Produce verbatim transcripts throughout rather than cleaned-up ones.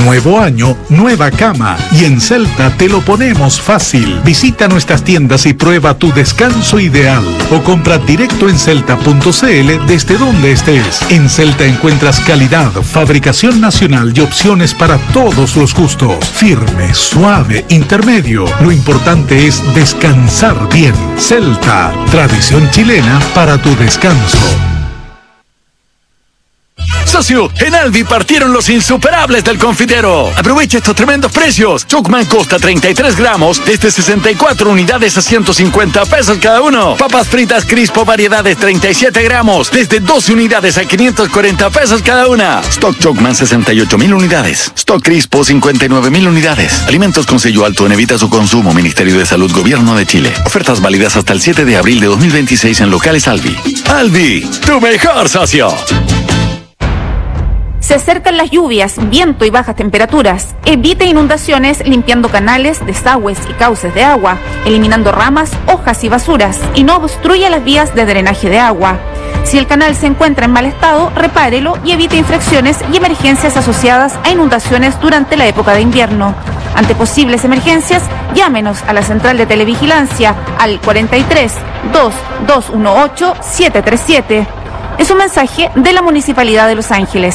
Nuevo año, nueva cama. Y en Celta te lo ponemos fácil. Visita nuestras tiendas y prueba tu descanso ideal. O compra directo en celta punto c l desde donde estés. En Celta encuentras calidad, fabricación nacional y opciones para todos los gustos. Firme, suave, intermedio. Lo importante es descansar bien. Celta, tradición chilena para tu descanso. Socio, en Alvi partieron los insuperables del confitero. Aprovecha estos tremendos precios. Chocman Costa treinta y tres gramos desde sesenta y cuatro unidades a ciento cincuenta pesos cada uno. Papas fritas Crispo variedades treinta y siete gramos desde doce unidades a quinientos cuarenta pesos cada una. Stock Chocman sesenta y ocho mil unidades. Stock Crispo cincuenta y nueve mil unidades. Alimentos con sello alto en evita su consumo. Ministerio de Salud, Gobierno de Chile. Ofertas válidas hasta el siete de abril de dos mil veintiséis en locales Alvi. Alvi, tu mejor socio. Se acercan las lluvias, viento y bajas temperaturas. Evite inundaciones limpiando canales, desagües y cauces de agua, eliminando ramas, hojas y basuras, y no obstruya las vías de drenaje de agua. Si el canal se encuentra en mal estado, repárelo y evite infracciones y emergencias asociadas a inundaciones durante la época de invierno. Ante posibles emergencias, llámenos a la central de televigilancia al cuarenta y tres, dos dos uno ocho, siete tres siete. Es un mensaje de la Municipalidad de Los Ángeles.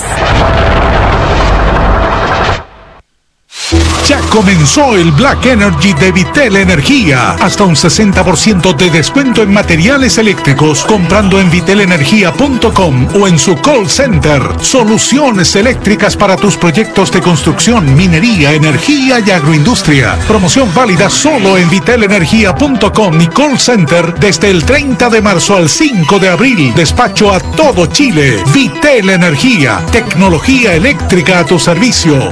Ya comenzó el Black Energy de Vitel Energía. Hasta un sesenta por ciento de descuento en materiales eléctricos comprando en vitel energía punto com o en su call center. Soluciones eléctricas para tus proyectos de construcción, minería, energía y agroindustria. Promoción válida solo en vitel energía punto com y call center desde el treinta de marzo al cinco de abril. Despacho a todo Chile. Vitel Energía. Tecnología eléctrica a tu servicio.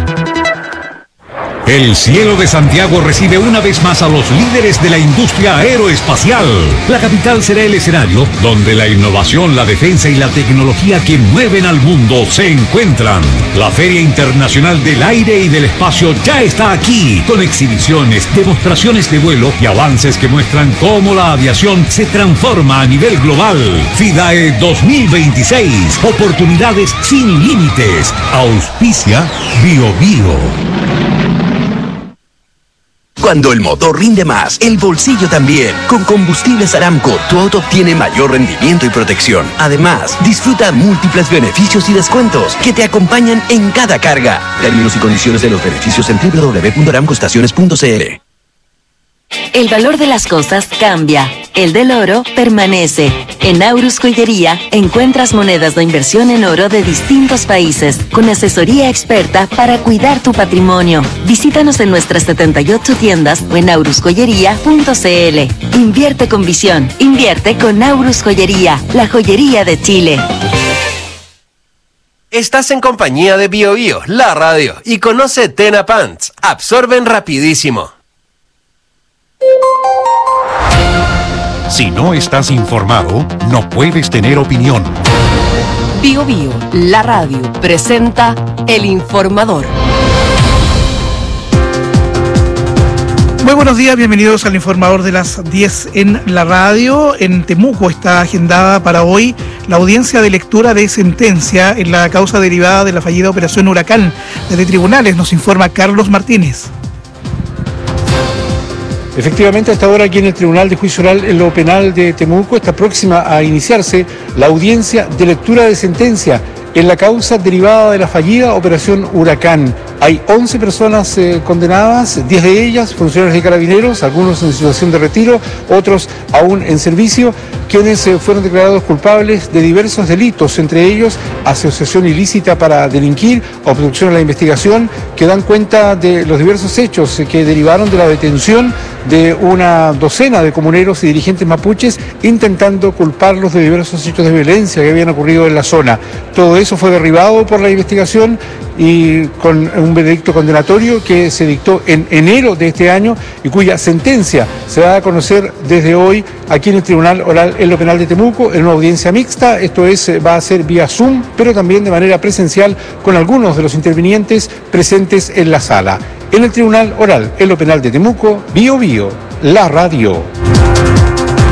El cielo de Santiago recibe una vez más a los líderes de la industria aeroespacial. La capital será el escenario donde la innovación, la defensa y la tecnología que mueven al mundo se encuentran. La Feria Internacional del Aire y del Espacio ya está aquí, con exhibiciones, demostraciones de vuelo y avances que muestran cómo la aviación se transforma a nivel global. FIDAE dos mil veintiséis, oportunidades sin límites. Auspicia Bio Bio. Cuando el motor rinde más, el bolsillo también. Con Combustibles Aramco, tu auto obtiene mayor rendimiento y protección. Además, disfruta múltiples beneficios y descuentos que te acompañan en cada carga. Términos y condiciones de los beneficios en doble u doble u doble u punto aramco estaciones punto c l. El valor de las cosas cambia. El del oro permanece. En Aurus Joyería encuentras monedas de inversión en oro de distintos países, con asesoría experta para cuidar tu patrimonio. Visítanos en nuestras setenta y ocho tiendas o en aurus joyería punto c l. Invierte con visión. Invierte con Aurus Joyería, la joyería de Chile. Estás en compañía de Bio Bio, la radio, y conoce Tena Pants. Absorben rapidísimo. Si no estás informado, no puedes tener opinión. Bio Bio, la radio, presenta El Informador. Muy buenos días, bienvenidos al Informador de las diez en la radio. En Temuco está agendada para hoy la audiencia de lectura de sentencia en la causa derivada de la fallida operación Huracán. Desde tribunales nos informa Carlos Martínez. Efectivamente, hasta ahora aquí en el Tribunal de Juicio Oral en lo Penal de Temuco está próxima a iniciarse la audiencia de lectura de sentencia en la causa derivada de la fallida operación Huracán. Hay once personas eh, condenadas, diez de ellas funcionarios de Carabineros, algunos en situación de retiro, otros aún en servicio, quienes eh, fueron declarados culpables de diversos delitos, entre ellos asociación ilícita para delinquir, obstrucción a la investigación, que dan cuenta de los diversos hechos eh, que derivaron de la detención de una docena de comuneros y dirigentes mapuches, intentando culparlos de diversos hechos de violencia que habían ocurrido en la zona. Todo eso fue derribado por la investigación y con un veredicto condenatorio que se dictó en enero de este año y cuya sentencia se va a conocer desde hoy aquí en el Tribunal Oral en lo Penal de Temuco en una audiencia mixta. Esto es, va a ser vía Zoom, pero también de manera presencial con algunos de los intervinientes presentes en la sala. En el Tribunal Oral en lo Penal de Temuco, Bio Bio, la radio.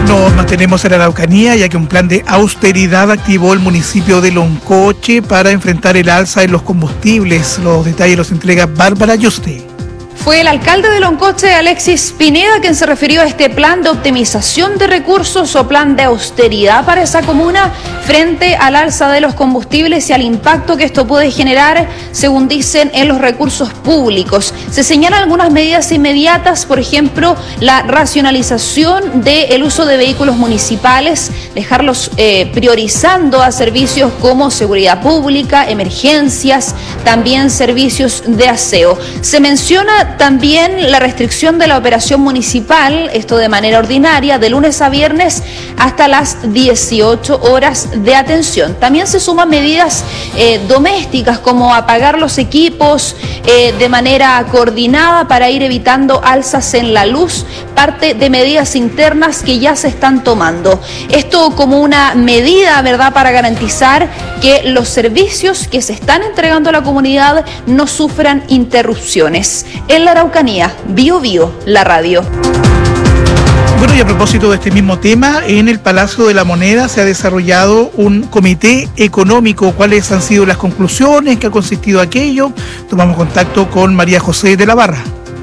Nos mantenemos en la Araucanía, ya que un plan de austeridad activó el municipio de Loncoche para enfrentar el alza en los combustibles. Los detalles los entrega Bárbara Yuste. Fue el alcalde de Loncoche, Alexis Pineda, quien se refirió a este plan de optimización de recursos o plan de austeridad para esa comuna frente al alza de los combustibles y al impacto que esto puede generar, según dicen, en los recursos públicos. Se señalan algunas medidas inmediatas, por ejemplo, la racionalización del uso de vehículos municipales, dejarlos eh, priorizando a servicios como seguridad pública, emergencias, también servicios de aseo. Se menciona también la restricción de la operación municipal, esto de manera ordinaria, de lunes a viernes hasta las dieciocho horas de atención. También se suman medidas eh, domésticas como apagar los equipos eh, de manera coordinada para ir evitando alzas en la luz, parte de medidas internas que ya se están tomando. Esto como una medida, ¿verdad?, para garantizar que los servicios que se están entregando a la comunidad no sufran interrupciones. En la Araucanía, Bio Bio, la radio. Bueno, y a propósito de este mismo tema, en el Palacio de la Moneda se ha desarrollado un comité económico. ¿Cuáles han sido las conclusiones? ¿Qué ha consistido aquello? Tomamos contacto con María José de la Barra.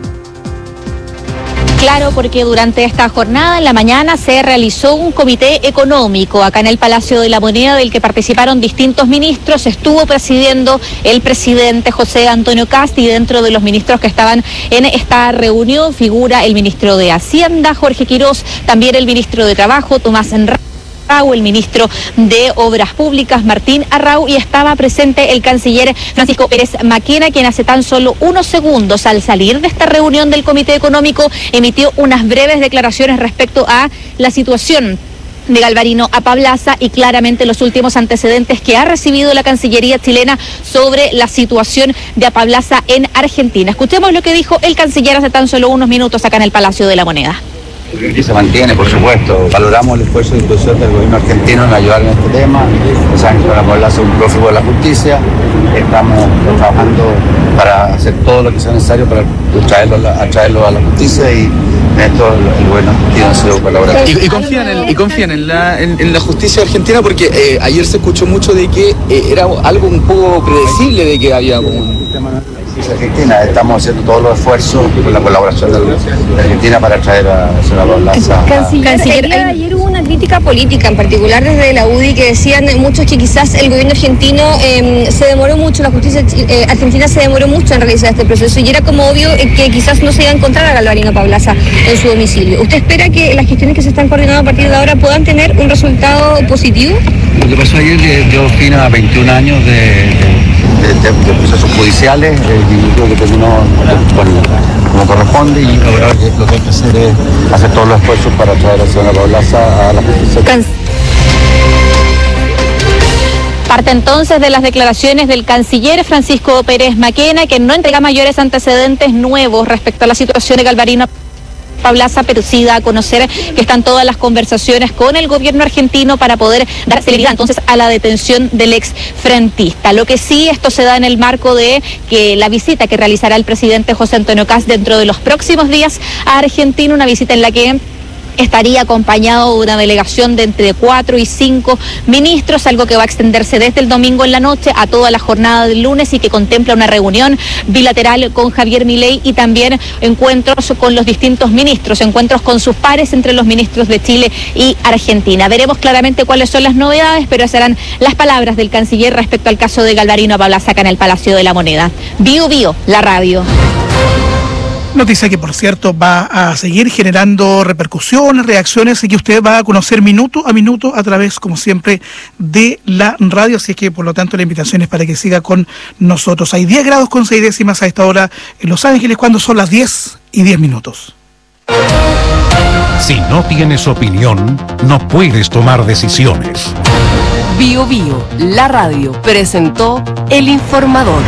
Claro, porque durante esta jornada en la mañana se realizó un comité económico acá en el Palacio de la Moneda del que participaron distintos ministros. Estuvo presidiendo el presidente José Antonio Kast y dentro de los ministros que estaban en esta reunión figura el ministro de Hacienda, Jorge Quirós, también el ministro de Trabajo, Tomás Enrique, el ministro de Obras Públicas, Martín Arrau, y estaba presente el canciller Francisco Pérez Maquena, quien hace tan solo unos segundos al salir de esta reunión del Comité Económico emitió unas breves declaraciones respecto a la situación de Galvarino Apablaza y claramente los últimos antecedentes que ha recibido la Cancillería chilena sobre la situación de Apablaza en Argentina. Escuchemos lo que dijo el canciller hace tan solo unos minutos acá en el Palacio de la Moneda. Y se mantiene, por supuesto. Valoramos el esfuerzo de inclusión del gobierno argentino en ayudar en este tema. Saben que Apablaza es un prófugo de la justicia. Estamos trabajando para hacer todo lo que sea necesario para traerlo a, la, a, traerlo a la justicia y en esto el, el gobierno argentino ha sido colaborativo. Y, y confían, en, y confían en, la, en, en la justicia argentina porque eh, ayer se escuchó mucho de que eh, era algo un poco predecible de que había un... Argentina, estamos haciendo todos los esfuerzos con la colaboración de Argentina para traer a la señora Apablaza. Canciller, ayer hubo una crítica política, en particular desde la U D I, que decían muchos que quizás el gobierno argentino eh, se demoró mucho, la justicia eh, argentina se demoró mucho en realizar este proceso y era como obvio eh, que quizás no se iba a encontrar a Galvarino Apablaza en su domicilio. ¿Usted espera que las gestiones que se están coordinando a partir de ahora puedan tener un resultado positivo? Lo que pasó ayer dio fin a veintiún años de... de De, de, de procesos judiciales, eh, y creo que terminó bueno, como corresponde y ahora lo que hay que hacer es hacer todos los esfuerzos para traer a la señora Apablaza a la justicia. Parte entonces de las declaraciones del canciller Francisco Pérez Maquena, que no entrega mayores antecedentes nuevos respecto a la situación de Galvarino Apablaza, pero sí da a conocer que están todas las conversaciones con el gobierno argentino para poder dar celeridad entonces a la detención del ex frentista. Lo que sí, esto se da en el marco de que la visita que realizará el presidente José Antonio Kast dentro de los próximos días a Argentina, una visita en la que estaría acompañado de una delegación de entre cuatro y cinco ministros, algo que va a extenderse desde el domingo en la noche a toda la jornada del lunes y que contempla una reunión bilateral con Javier Milei y también encuentros con los distintos ministros, encuentros con sus pares entre los ministros de Chile y Argentina. Veremos claramente cuáles son las novedades, pero serán las palabras del canciller respecto al caso de Galvarino Apablaza acá en el Palacio de la Moneda. Bio Bio, la radio. Noticia que, por cierto, va a seguir generando repercusiones, reacciones y que usted va a conocer minuto a minuto a través, como siempre, de la radio. Así es que, por lo tanto, la invitación es para que siga con nosotros. Hay diez grados con seis décimas a esta hora en Los Ángeles, cuando son las diez y diez minutos. Si no tienes opinión, no puedes tomar decisiones. Bio Bio, la radio, presentó El Informador.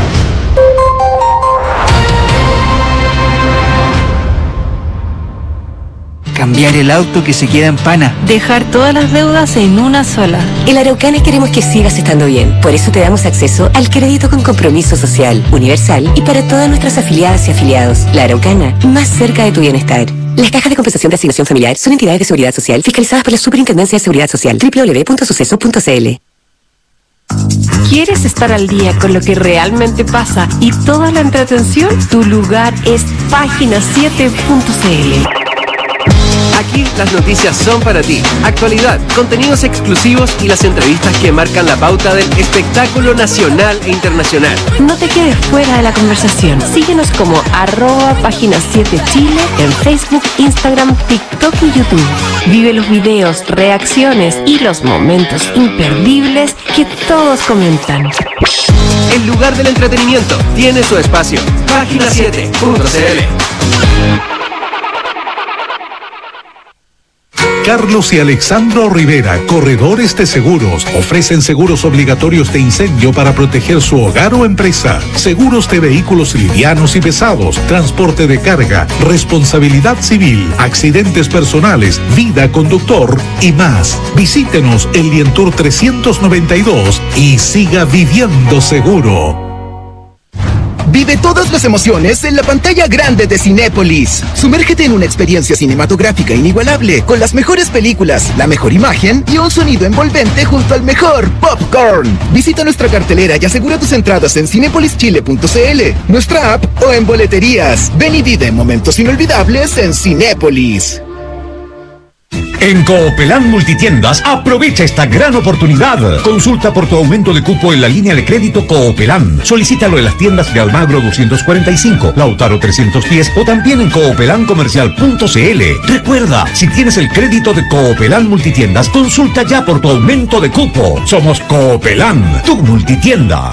Cambiar el auto que se queda en pana. Dejar todas las deudas en una sola. En la Araucana queremos que sigas estando bien. Por eso te damos acceso al crédito con compromiso social, universal y para todas nuestras afiliadas y afiliados. La Araucana, más cerca de tu bienestar. Las cajas de compensación de asignación familiar son entidades de seguridad social fiscalizadas por la Superintendencia de Seguridad Social. doble u doble u doble u punto suceso punto c l. ¿Quieres estar al día con lo que realmente pasa y toda la entretención? Tu lugar es página siete punto c l. Aquí las noticias son para ti. Actualidad, contenidos exclusivos y las entrevistas que marcan la pauta del espectáculo nacional e internacional. No te quedes fuera de la conversación. Síguenos como arroba página siete Chile en Facebook, Instagram, TikTok y YouTube. Vive los videos, reacciones y los momentos imperdibles que todos comentan. El lugar del entretenimiento tiene su espacio. página siete punto c l. Carlos y Alexandro Rivera, corredores de seguros, ofrecen seguros obligatorios de incendio para proteger su hogar o empresa, seguros de vehículos livianos y pesados, transporte de carga, responsabilidad civil, accidentes personales, vida conductor y más. Visítenos en Lientour trescientos noventa y dos y siga viviendo seguro. Vive todas las emociones en la pantalla grande de Cinépolis. Sumérgete en una experiencia cinematográfica inigualable, con las mejores películas, la mejor imagen y un sonido envolvente junto al mejor popcorn. Visita nuestra cartelera y asegura tus entradas en cinepolis chile punto c l, nuestra app o en boleterías. Ven y vive momentos inolvidables en Cinépolis. En Coopelán Multitiendas, aprovecha esta gran oportunidad. Consulta por tu aumento de cupo en la línea de crédito Coopelán. Solicítalo en las tiendas de Almagro doscientos cuarenta y cinco, Lautaro trescientos diez o también en coopelán comercial punto c l. Recuerda, si tienes el crédito de Coopelán Multitiendas, consulta ya por tu aumento de cupo. Somos Coopelán, tu multitienda.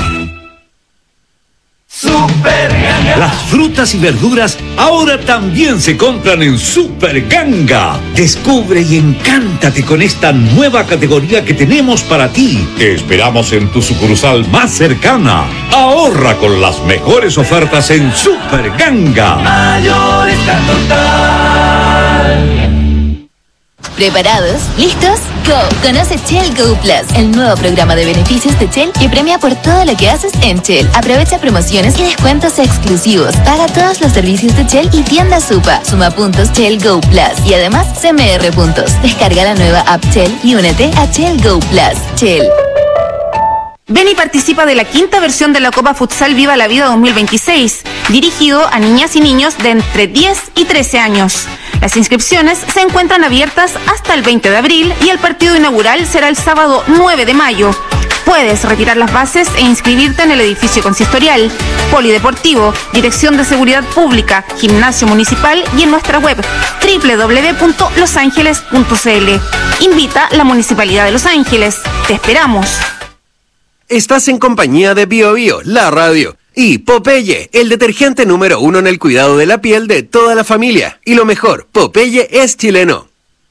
Super Ganga. Las frutas y verduras ahora también se compran en Super Ganga. Descubre y encántate con esta nueva categoría que tenemos para ti. Te esperamos en tu sucursal más cercana. Ahorra con las mejores ofertas en Super Ganga. Mayorista total. ¿Preparados? ¿Listos? ¡Go! Conoce Shell Go Plus, el nuevo programa de beneficios de Shell que premia por todo lo que haces en Shell. Aprovecha promociones y descuentos exclusivos. Paga todos los servicios de Shell y tienda Supa. Suma puntos Shell Go Plus y además C M R puntos. Descarga la nueva app Shell y únete a Shell Go Plus. Shell. Ven y participa de la quinta versión de la Copa Futsal Viva la Vida dos mil veintiséis, dirigido a niñas y niños de entre diez y trece años. Las inscripciones se encuentran abiertas hasta el veinte de abril y el partido inaugural será el sábado nueve de mayo. Puedes retirar las bases e inscribirte en el edificio consistorial, polideportivo, Dirección de Seguridad Pública, Gimnasio Municipal y en nuestra web doble u doble u doble u punto los ángeles punto c l. Invita la Municipalidad de Los Ángeles. Te esperamos. Estás en compañía de Bio Bio, la radio, y Popeye, el detergente número uno en el cuidado de la piel de toda la familia. Y lo mejor, Popeye es chileno.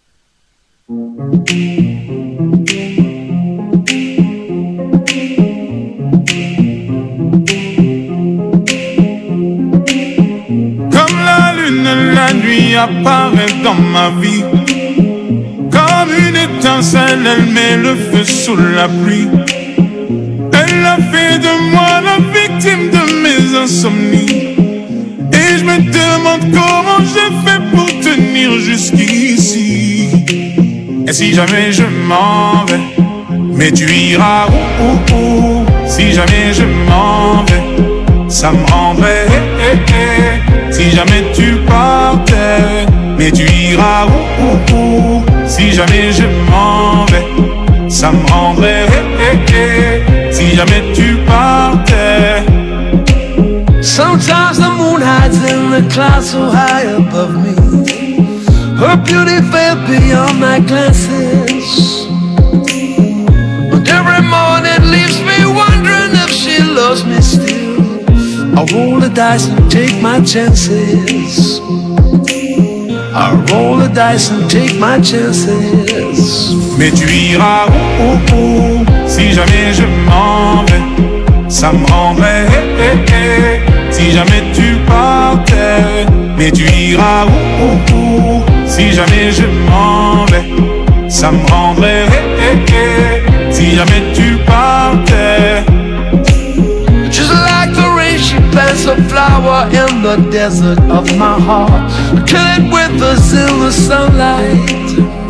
Comme la lune, la nuit apparaît dans ma vie. Comme une étincelle, elle met le feu sous la pluie. Elle a fait de moi la victime de mes insomnies. Et je me demande comment j'ai fait pour tenir jusqu'ici. Et si jamais je m'en vais, mais tu iras où, où, où. Si jamais je m'en vais, ça me rendrait eh, eh, eh. Si jamais tu partais, mais tu iras où, où, où. Si jamais je m'en vais, ça me rendrait eh, eh, eh. Si jamais tu partais. Sometimes the moon hides in the clouds so high above me. Her beauty fell beyond my glances. But every morning leaves me wondering if she loves me still. I roll the dice and take my chances. I roll the dice and take my chances. Mais tu iras où, où, où. Si jamais je m'en vais, ça me rendrait eh, eh, eh. Si jamais tu partais, mais tu iras où, où, où. Si jamais je m'en vais, ça me rendrait eh, eh, eh. Si jamais tu partais. Just like the rain, she plants a flower in the desert of my heart. Kill it with a in the sunlight.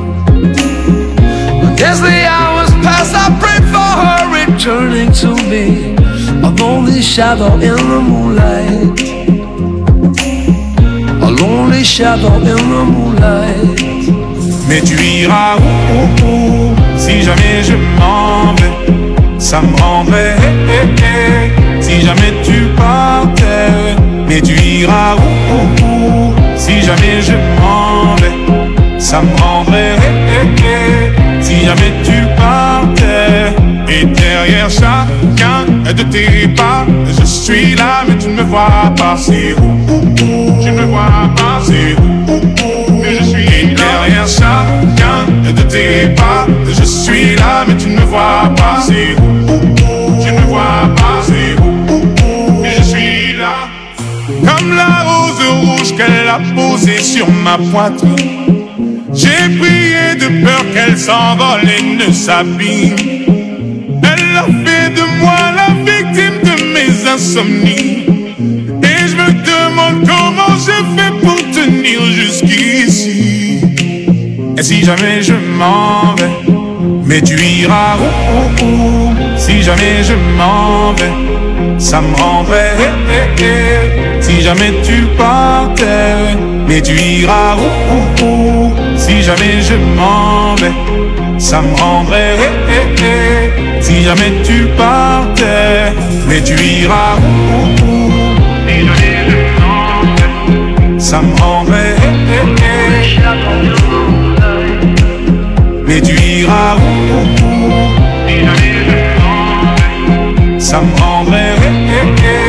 As the hours pass, I pray for her returning to me, a lonely shadow in the moonlight, a lonely shadow in the moonlight. Mais tu iras où, où, où, si jamais je m'en vais, ça me rendrait eh, eh, eh, si jamais tu partais. Mais tu iras où, où, où, si jamais je m'en vais, ça me rendrait eh, eh, eh, si jamais tu partais. Et derrière chacun de tes pas, je suis là mais tu ne me vois pas. C'est où, où, où, tu ne me vois pas. C'est où, où, où, mais je suis là. Et derrière chacun de tes pas, je suis là mais tu ne me vois pas. C'est où, où, où, tu ne me vois pas. C'est où, où, où, mais je suis là. Comme la rose rouge qu'elle a posée sur ma poitrine, j'ai prié de peur qu'elle s'envole et ne s'abîme. Elle a fait de moi la victime de mes insomnies, et je me demande comment je fais pour tenir jusqu'ici. Et si jamais je m'en vais, mais tu iras où, où, où, si jamais je m'en vais, ça me rendrait eh, eh, eh, si jamais tu partais. Mais tu iras où, où, où, si jamais je m'en vais, ça me rendrait eh, eh, eh, si jamais tu partais. Mais tu iras où, où, où, si jamais je m'en vais, ça me rendrait eh, eh, eh, mais tu iras où, où, où, si jamais je m'en vais, ça me rendrait eh, eh, eh.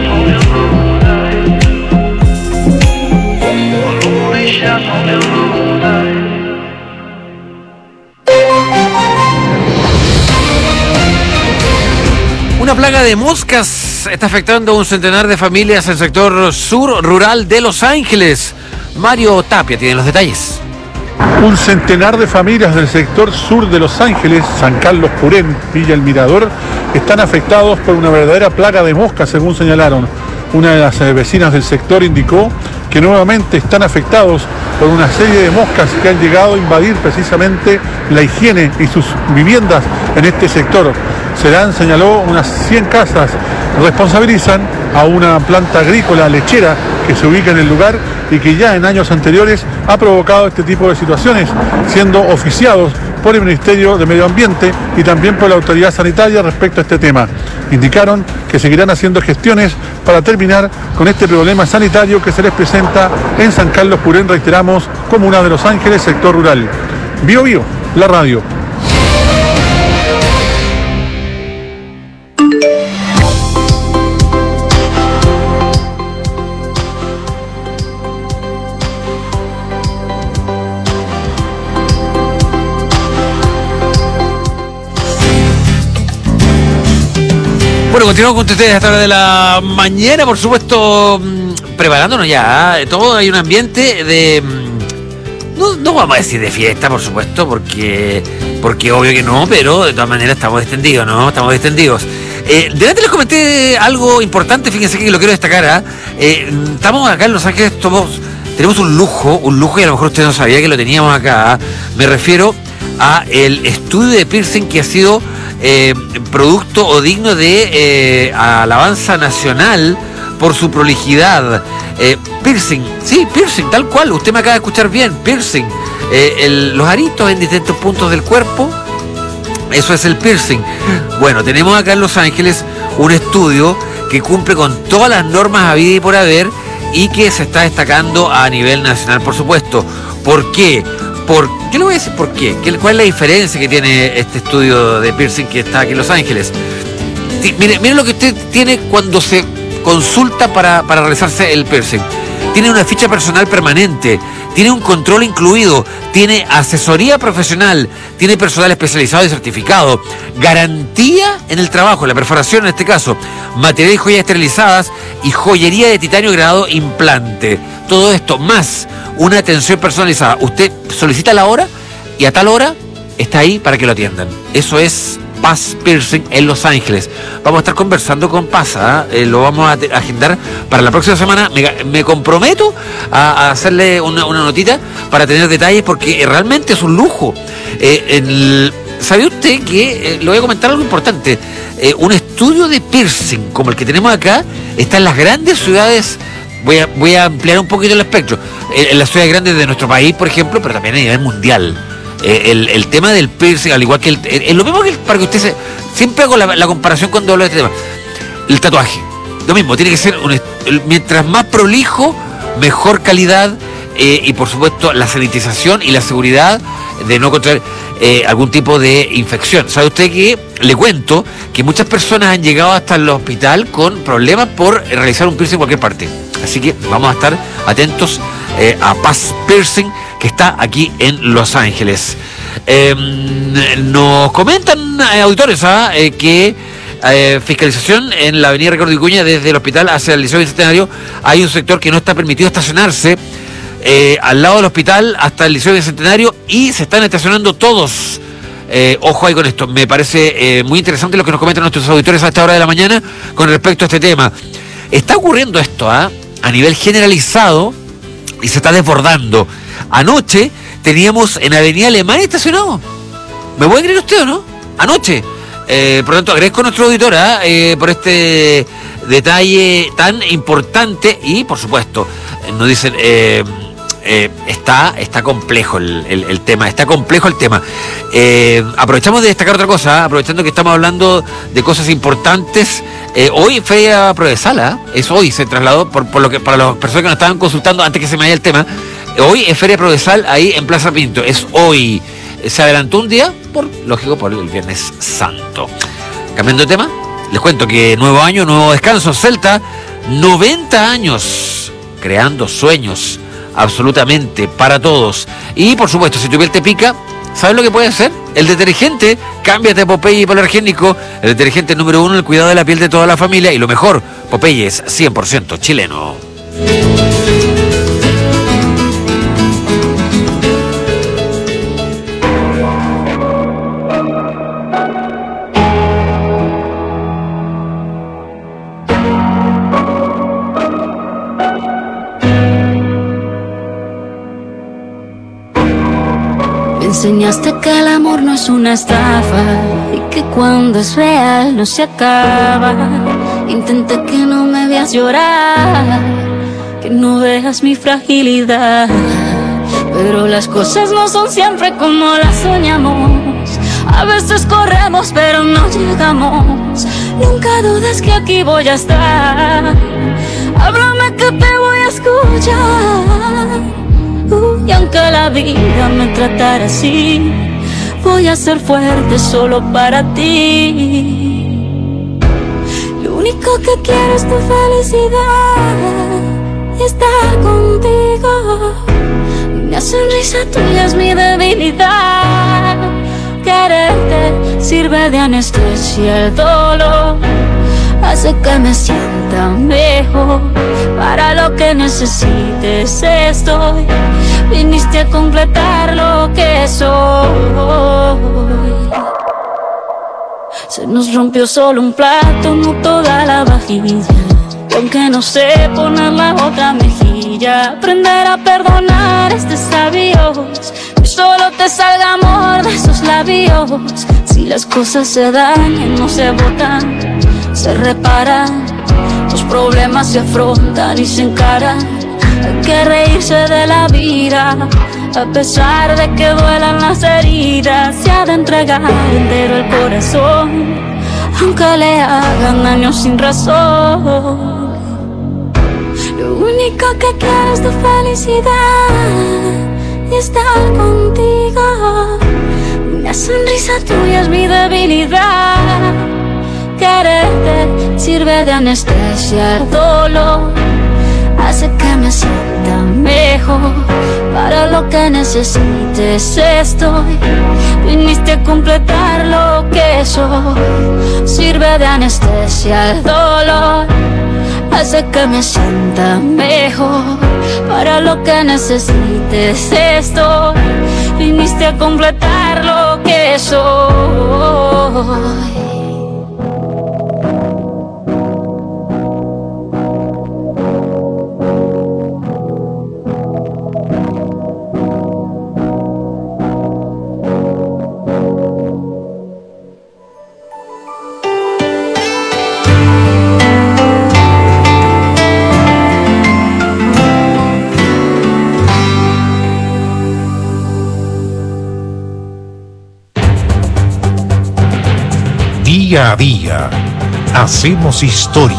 Una plaga de moscas está afectando a un centenar de familias en el sector sur rural de Los Ángeles. Mario Tapia tiene los detalles. Un centenar de familias del sector sur de Los Ángeles, San Carlos Purén, Villa El Mirador, están afectados por una verdadera plaga de moscas, según señalaron. Una de las vecinas del sector indicó que nuevamente están afectados por una serie de moscas que han llegado a invadir precisamente la higiene y sus viviendas en este sector. Serán, señaló, unas cien casas. Responsabilizan a una planta agrícola lechera que se ubica en el lugar y que ya en años anteriores ha provocado este tipo de situaciones, siendo oficiados por el Ministerio de Medio Ambiente y también por la autoridad sanitaria respecto a este tema. Indicaron que seguirán haciendo gestiones para terminar con este problema sanitario que se les presenta en San Carlos Purén, reiteramos, comuna de Los Ángeles, sector rural. Bio Bio, la radio. Bueno, continuamos con ustedes hasta la hora de la mañana, por supuesto, preparándonos ya, ¿eh? Todo hay un ambiente de... No, no vamos a decir de fiesta, por supuesto, porque porque obvio que no, pero de todas maneras estamos extendidos, ¿no? Estamos extendidos. Eh, delante les comenté algo importante, fíjense que lo quiero destacar, ¿eh? Eh, estamos acá en Los Ángeles, somos, tenemos un lujo, un lujo y a lo mejor usted no sabía que lo teníamos acá, ¿eh? Me refiero a el estudio de piercing que ha sido eh, producto o digno de eh, alabanza nacional por su prolijidad. Eh, piercing, sí, piercing, tal cual, usted me acaba de escuchar bien, piercing. Eh, el, los aritos en distintos puntos del cuerpo, eso es el piercing. Bueno, tenemos acá en Los Ángeles un estudio que cumple con todas las normas habidas y por haber y que se está destacando a nivel nacional, por supuesto. ¿Por qué? Por, yo le voy a decir por qué. ¿Cuál es la diferencia que tiene este estudio de piercing que está aquí en Los Ángeles? Sí, mire, mire lo que usted tiene cuando se consulta para, para realizarse el piercing. Tiene una ficha personal permanente, tiene un control incluido, tiene asesoría profesional, tiene personal especializado y certificado, garantía en el trabajo, la perforación en este caso, material y joyas esterilizadas y joyería de titanio grado implante. Todo esto más una atención personalizada. Usted solicita la hora y a tal hora está ahí para que lo atiendan. Eso es Paz Piercing en Los Ángeles. Vamos a estar conversando con Paz, ¿eh? Eh, lo vamos a te- agendar para la próxima semana. Me, me comprometo a, a hacerle una, una notita para tener detalles, porque realmente es un lujo. Eh, el, ¿Sabe usted que, eh, le voy a comentar algo importante? Eh, un estudio de piercing como el que tenemos acá está en las grandes ciudades. Voy a, voy a ampliar un poquito el espectro. En, en las ciudades grandes de nuestro país, por ejemplo, pero también a nivel mundial. Eh, el, el tema del piercing, al igual que el, es lo mismo que el, para que usted se, siempre hago la, la comparación cuando hablo de este tema. El tatuaje, lo mismo, tiene que ser un, el, mientras más prolijo, mejor calidad, eh, y por supuesto la sanitización y la seguridad de no contraer eh, algún tipo de infección. ¿Sabe usted que le cuento que muchas personas han llegado hasta el hospital con problemas por realizar un piercing en cualquier parte? Así que vamos a estar atentos eh, a Paz Piercing, que está aquí en Los Ángeles. Eh, nos comentan eh, auditores ¿ah? eh, que eh, fiscalización en la avenida Ricardo Vicuña desde el hospital hacia el Liceo Bicentenario. Hay un sector que no está permitido estacionarse eh, al lado del hospital hasta el Liceo Bicentenario, y se están estacionando todos. Eh, ojo ahí con esto. Me parece eh, muy interesante lo que nos comentan nuestros auditores a esta hora de la mañana con respecto a este tema. Está ocurriendo esto ¿ah? a nivel generalizado y se está desbordando. Anoche teníamos en Avenida Alemania estacionado. ¿Me puede creer usted o no? Anoche. Eh, por lo tanto, agradezco a nuestra auditora eh, por este detalle tan importante. Y, por supuesto, nos dicen... Eh, Eh, está, está complejo el, el, el tema, está complejo el tema. Eh, aprovechamos de destacar otra cosa, ¿eh? aprovechando que estamos hablando de cosas importantes. Eh, hoy Feria Prodesal, ¿eh? es hoy, se trasladó, por, por lo que para las personas que nos estaban consultando antes que se me vaya el tema, hoy es Feria Prodesal ahí en Plaza Pinto, es hoy. Se adelantó un día, por lógico, por el Viernes Santo. Cambiando de tema, les cuento que nuevo año, nuevo descanso. Celta, noventa años, creando sueños absolutamente para todos. Y por supuesto, si tu piel te pica, ¿sabes lo que puedes hacer? El detergente, cámbiate a Popeye hipoalergénico, el detergente número uno en el cuidado de la piel de toda la familia. Y lo mejor, Popeye es cien por ciento chileno. Enseñaste que el amor no es una estafa y que cuando es real no se acaba. Intenté que no me veas llorar, que no veas mi fragilidad, pero las cosas no son siempre como las soñamos. A veces corremos pero no llegamos. Nunca dudes que aquí voy a estar. Háblame que te voy a escuchar. Uh, y aunque la vida me tratara así, voy a ser fuerte solo para ti. Lo único que quiero es tu felicidad y estar contigo. Una sonrisa tuya es mi debilidad. Quererte sirve de anestesia el dolor, hace que me sienta mejor. Para lo que necesites estoy. Viniste a completar lo que soy. Se nos rompió solo un plato, no toda la vajilla. Y aunque no sé poner la otra mejilla, aprender a perdonar es de sabios. Que solo te salga amor de esos labios. Si las cosas se dañan, no se botan, se reparan. Los problemas se afrontan y se encaran. Hay que reírse de la vida, a pesar de que duelan las heridas. Se ha de entregar entero el corazón, aunque le hagan daño sin razón. Lo único que quiero es tu felicidad y estar contigo. Una sonrisa tuya es mi debilidad. Quererte sirve de anestesia el dolor, hace que me sienta mejor. Para lo que necesites estoy. Viniste a completar lo que soy. Sirve de anestesia el dolor, hace que me sienta mejor. Para lo que necesites estoy. viniste a completar lo que soy. Día a día, hacemos historia.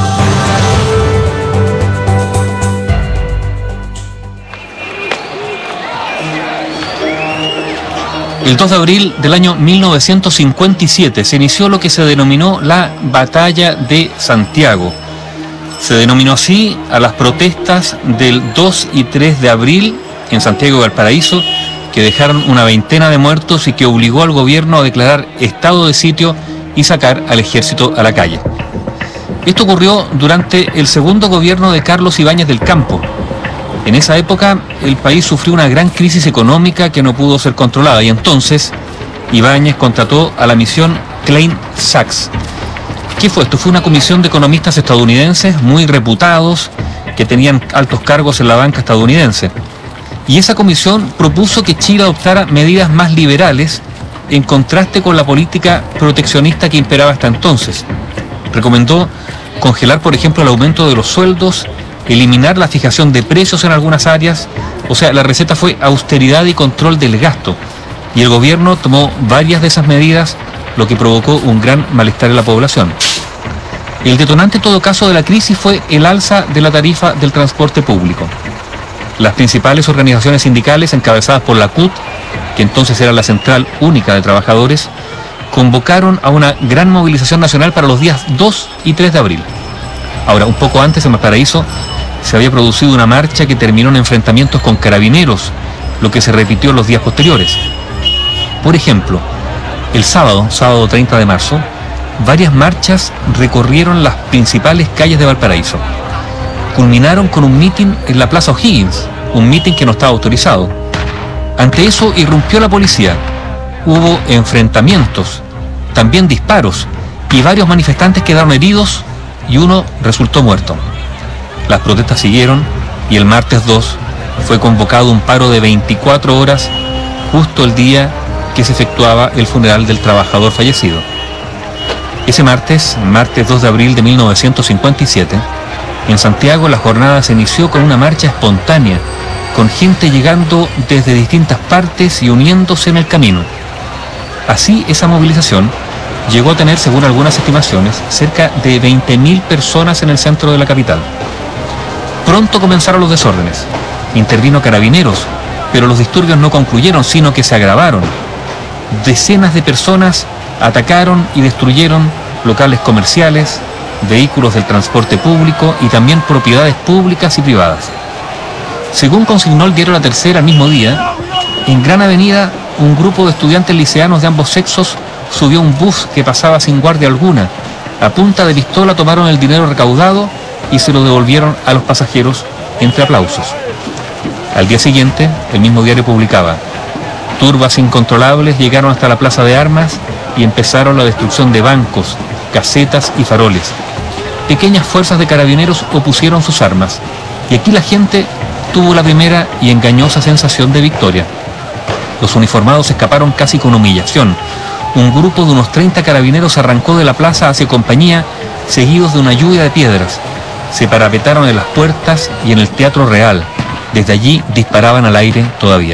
El dos de abril del año mil novecientos cincuenta y siete se inició lo que se denominó la Batalla de Santiago. Se denominó así a las protestas del dos y tres de abril en Santiago de Valparaíso, que dejaron una veintena de muertos y que obligó al gobierno a declarar estado de sitio y sacar al ejército a la calle. Esto ocurrió durante el segundo gobierno de Carlos Ibáñez del Campo. En esa época el país sufrió una gran crisis económica que no pudo ser controlada y entonces Ibáñez contrató a la misión Klein Sachs. ¿Qué fue esto? Fue una comisión de economistas estadounidenses muy reputados que tenían altos cargos en la banca estadounidense. Y esa comisión propuso que Chile adoptara medidas más liberales en contraste con la política proteccionista que imperaba hasta entonces. Recomendó congelar, por ejemplo, el aumento de los sueldos, eliminar la fijación de precios en algunas áreas. O sea, la receta fue austeridad y control del gasto. Y el gobierno tomó varias de esas medidas, lo que provocó un gran malestar en la población. El detonante, en todo caso, de la crisis fue el alza de la tarifa del transporte público. Las principales organizaciones sindicales, encabezadas por la C U T, que entonces era la Central Única de Trabajadores, convocaron a una gran movilización nacional para los días dos y tres de abril. Ahora, un poco antes en Valparaíso se había producido una marcha que terminó en enfrentamientos con carabineros, lo que se repitió en los días posteriores. Por ejemplo, el sábado, sábado treinta de marzo, varias marchas recorrieron las principales calles de Valparaíso. Culminaron con un mitin en la Plaza O'Higgins, un mitin que no estaba autorizado. Ante eso irrumpió la policía. Hubo enfrentamientos, también disparos, y varios manifestantes quedaron heridos y uno resultó muerto. Las protestas siguieron y el martes dos fue convocado un paro de veinticuatro horas, justo el día que se efectuaba el funeral del trabajador fallecido. Ese martes, martes dos de abril de mil novecientos cincuenta y siete, en Santiago la jornada se inició con una marcha espontánea, con gente llegando desde distintas partes y uniéndose en el camino. Así, esa movilización llegó a tener, según algunas estimaciones, cerca de veinte mil personas en el centro de la capital. Pronto comenzaron los desórdenes. Intervino Carabineros, pero los disturbios no concluyeron, sino que se agravaron. Decenas de personas atacaron y destruyeron locales comerciales, vehículos del transporte público y también propiedades públicas y privadas. Según consignó el diario La Tercera el mismo día, en Gran Avenida un grupo de estudiantes liceanos de ambos sexos subió un bus que pasaba sin guardia alguna. A punta de pistola tomaron el dinero recaudado y se lo devolvieron a los pasajeros entre aplausos. Al día siguiente, el mismo diario publicaba: turbas incontrolables llegaron hasta la Plaza de Armas y empezaron la destrucción de bancos, casetas y faroles. Pequeñas fuerzas de carabineros opusieron sus armas y aquí la gente tuvo la primera y engañosa sensación de victoria. Los uniformados escaparon casi con humillación. Un grupo de unos treinta carabineros arrancó de la plaza hacia Compañía, seguidos de una lluvia de piedras. Se parapetaron en las puertas y en el Teatro Real. Desde allí disparaban al aire todavía.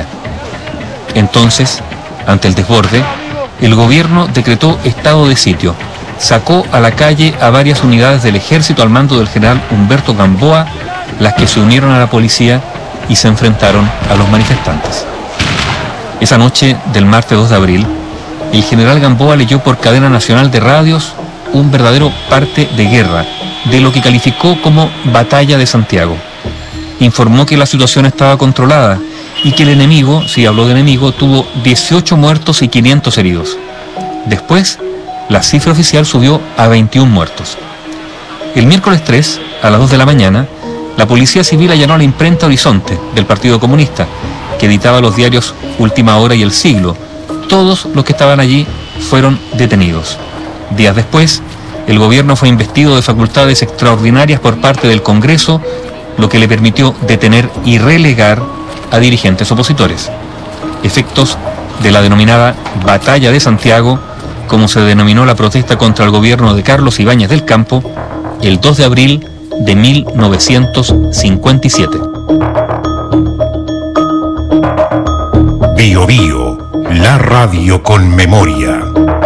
Entonces, ante el desborde, el gobierno decretó estado de sitio. Sacó a la calle a varias unidades del ejército al mando del general Humberto Gamboa, las que se unieron a la policía y se enfrentaron a los manifestantes. Esa noche del martes dos de abril, el general Gamboa leyó por cadena nacional de radios un verdadero parte de guerra, de lo que calificó como Batalla de Santiago. Informó que la situación estaba controlada y que el enemigo, si habló de enemigo, tuvo dieciocho muertos y quinientos heridos. Después, la cifra oficial subió a veintiún muertos. El miércoles tres, a las dos de la mañana, la Policía Civil allanó la imprenta Horizonte del Partido Comunista que editaba los diarios Última Hora y El Siglo. Todos los que estaban allí fueron detenidos. Días después, el gobierno fue investido de facultades extraordinarias por parte del Congreso, lo que le permitió detener y relegar a dirigentes opositores. Efectos de la denominada Batalla de Santiago, como se denominó la protesta contra el gobierno de Carlos Ibáñez del Campo, el dos de abril de mil novecientos cincuenta y siete. Bio Bio, la radio con memoria.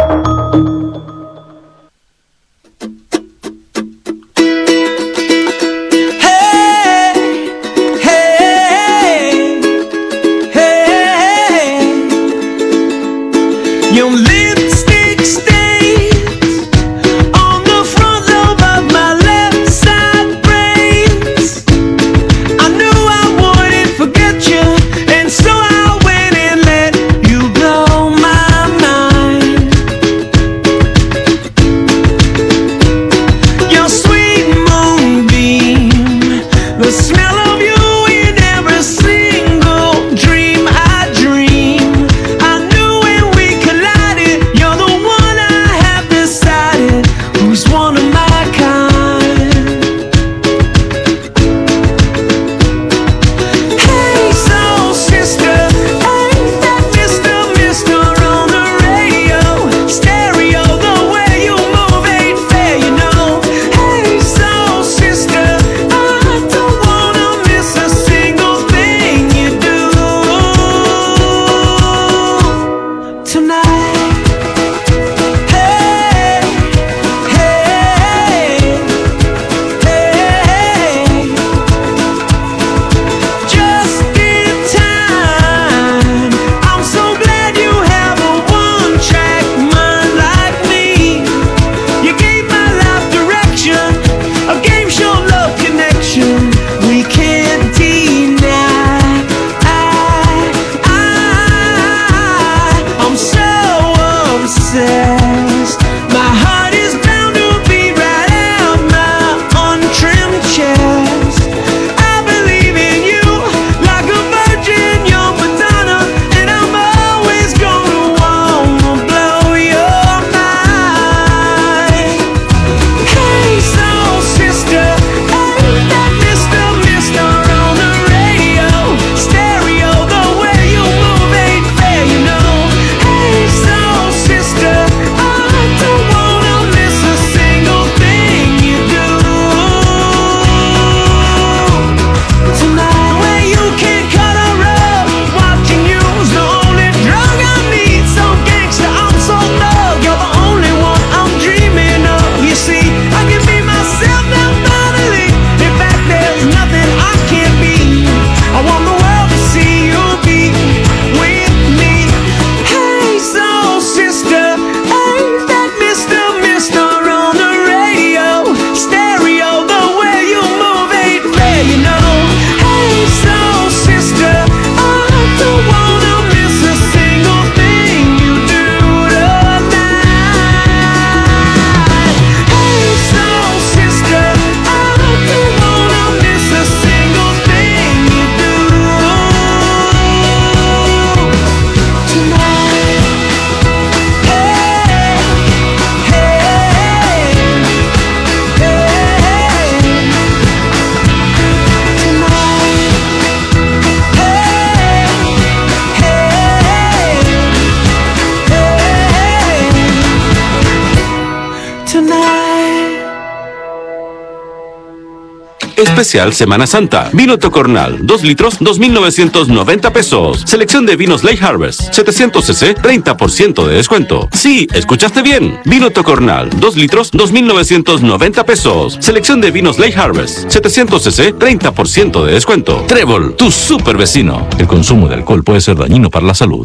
Especial Semana Santa. Vino Tocornal, dos litros, dos mil novecientos noventa pesos. Selección de vinos Lake Harvest, setecientos centilitros, treinta por ciento de descuento. Sí, escuchaste bien. Vino Tocornal, dos litros, dos mil novecientos noventa pesos. Selección de vinos Lake Harvest, setecientos centilitros, treinta por ciento de descuento. Trébol, tu super vecino. El consumo de alcohol puede ser dañino para la salud.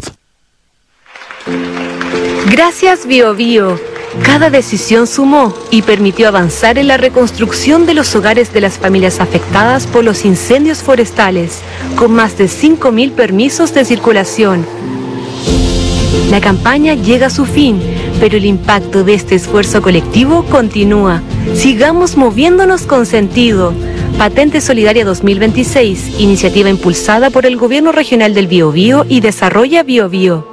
Gracias Bio Bio. Cada decisión sumó y permitió avanzar en la reconstrucción de los hogares de las familias afectadas por los incendios forestales, con más de cinco mil permisos de circulación. La campaña llega a su fin, pero el impacto de este esfuerzo colectivo continúa. Sigamos moviéndonos con sentido. Patente Solidaria dos mil veintiséis, iniciativa impulsada por el Gobierno Regional del Biobío y Desarrolla Biobío.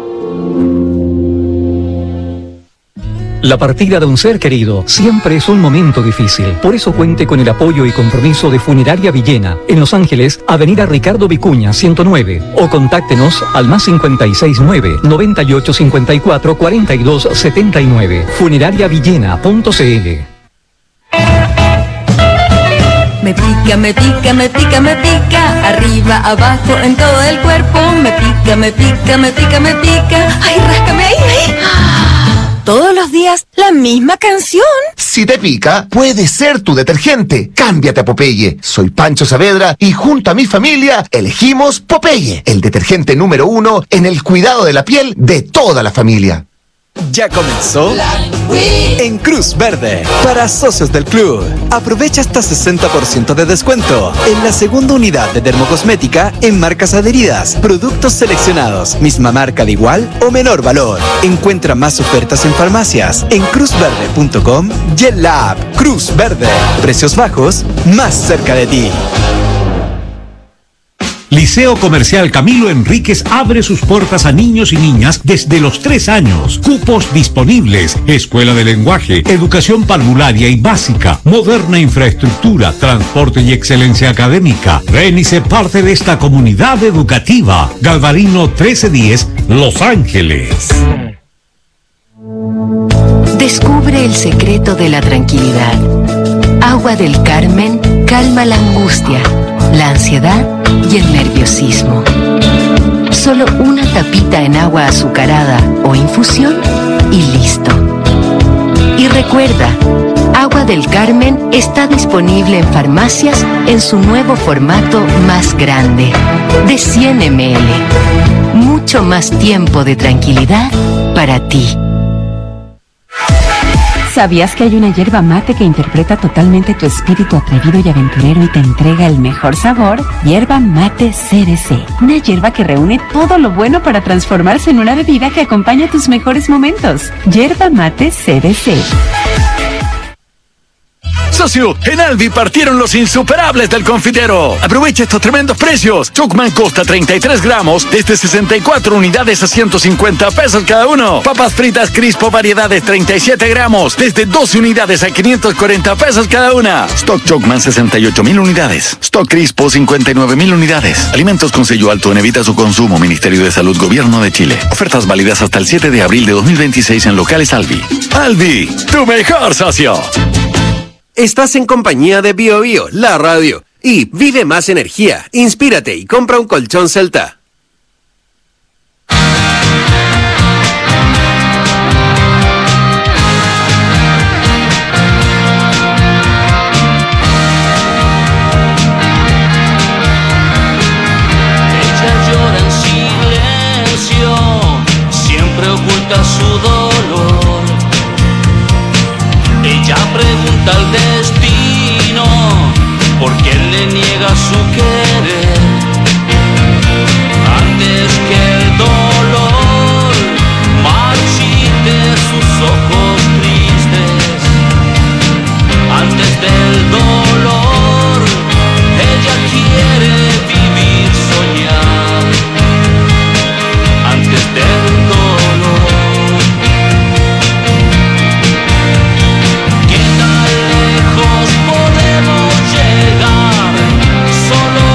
La partida de un ser querido siempre es un momento difícil. Por eso cuente con el apoyo y compromiso de Funeraria Villena, en Los Ángeles, Avenida Ricardo Vicuña, ciento nueve. O contáctenos al más cincuenta y seis nueve, noventa y ocho cincuenta y cuatro, cuarenta y dos setenta y nueve. funeraria villena punto c l. Me pica, me pica, me pica, me pica, arriba, abajo, en todo el cuerpo. Me pica, me pica, me pica, me pica. Ay, ráscame ahí, ahí. Todos los días, la misma canción. Si te pica, puede ser tu detergente. Cámbiate a Popeye. Soy Pancho Saavedra y junto a mi familia elegimos Popeye, el detergente número uno en el cuidado de la piel de toda la familia. Ya comenzó en Cruz Verde para socios del club. Aprovecha hasta sesenta por ciento de descuento en la segunda unidad de dermocosmética en marcas adheridas, productos seleccionados, misma marca de igual o menor valor. Encuentra más ofertas en farmacias en cruz verde punto com y en la app Cruz Verde. Precios bajos más cerca de ti. Liceo Comercial Camilo Enríquez abre sus puertas a niños y niñas desde los tres años. Cupos disponibles. Escuela de lenguaje, educación parvularia y básica, moderna infraestructura, transporte y excelencia académica. Ven y sé parte de esta comunidad educativa. Galvarino trece diez, Los Ángeles. Descubre el secreto de la tranquilidad. Agua del Carmen calma la angustia, la ansiedad y el nerviosismo. Solo una tapita en agua azucarada o infusión y listo. Y recuerda, Agua del Carmen está disponible en farmacias en su nuevo formato más grande, de cien mililitros. Mucho más tiempo de tranquilidad para ti. ¿Sabías que hay una yerba mate que interpreta totalmente tu espíritu atrevido y aventurero y te entrega el mejor sabor? Yerba Mate C D C. Una yerba que reúne todo lo bueno para transformarse en una bebida que acompaña tus mejores momentos. Yerba Mate C D C. Socio, en Alvi partieron los insuperables del confitero. Aprovecha estos tremendos precios. Chocman Costa treinta y tres gramos desde sesenta y cuatro unidades a ciento cincuenta pesos cada uno. Papas fritas Crispo variedades treinta y siete gramos desde doce unidades a quinientos cuarenta pesos cada una. Stock Chocman sesenta y ocho mil unidades. Stock Crispo cincuenta y nueve mil unidades. Alimentos con sello alto en evita su consumo. Ministerio de Salud, Gobierno de Chile. Ofertas válidas hasta el siete de abril de dos mil veintiséis en locales Alvi. Alvi, tu mejor socio. Estás en compañía de BioBio, la radio. Y vive más energía, inspírate y compra un colchón Celta. Ella llora en silencio, siempre oculta su dolor. Ella pregunta al destino por qué le niega su querer. Antes que el dolor marchite sus ojos tristes, antes del dolor ella quiere vivir, soñar. Antes del dolor podemos llegar, solo